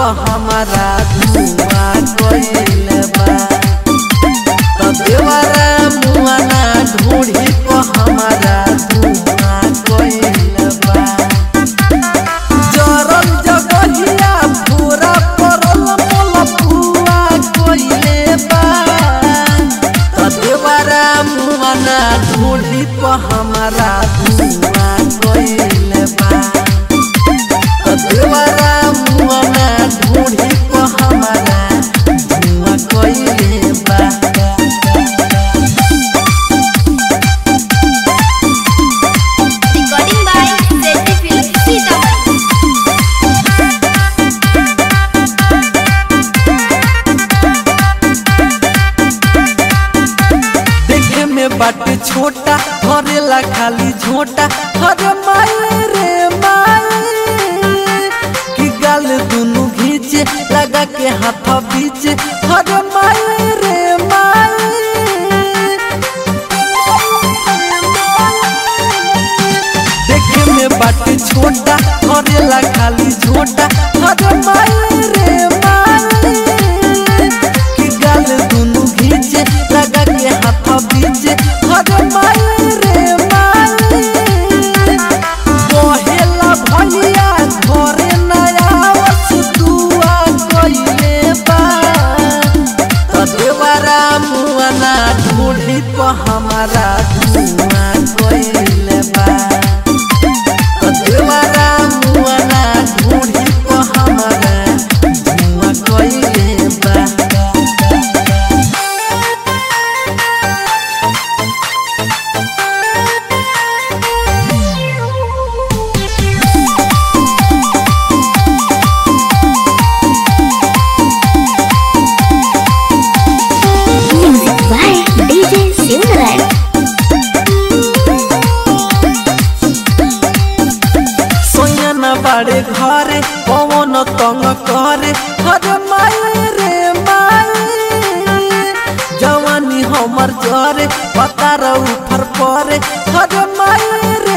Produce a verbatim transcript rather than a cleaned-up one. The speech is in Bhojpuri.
हमारा धुआं कइले बा। तो देवरा मुआना ढूढ़ी को हमारा धुआं कइले बा। जरल जगहिया पूरा परल मलपुआ कइले बा। तो देवरा मुआना ढूढ़ी को हमारा धुआं कइले बा। तो देवरा मुआना ढूढ़ी को हमारा धुआं कइले बा। Recording by Zeddy Film Sitamarhi। देखे में बाटे छोटा भरेला खाली झोटा। हरे माई रे माई की गाल दुनु घींचे लगा के हाथ बीचे। हरे माई रे माई देखे में बाटे छोटा भरेला खाली झोटा। हरे माई रे माई की गाल दुनु घींचे लगा के हाथ बीचे। हरे माई रे माई कहेला भैया घरे नया वस्तुआ कइले बा। तो देवरा मुआना ढूढ़ी को हमारा धुआं कइले बा। तो देवरा मुआना ढूढ़ी को हमारा धुआं कइले बा। Music by D J Simran। सोयना बाड़े घरे पवन तंग करे। हरे माई रे माई जवानी हमर जरे पतार ऊपर परे। हरे माई रे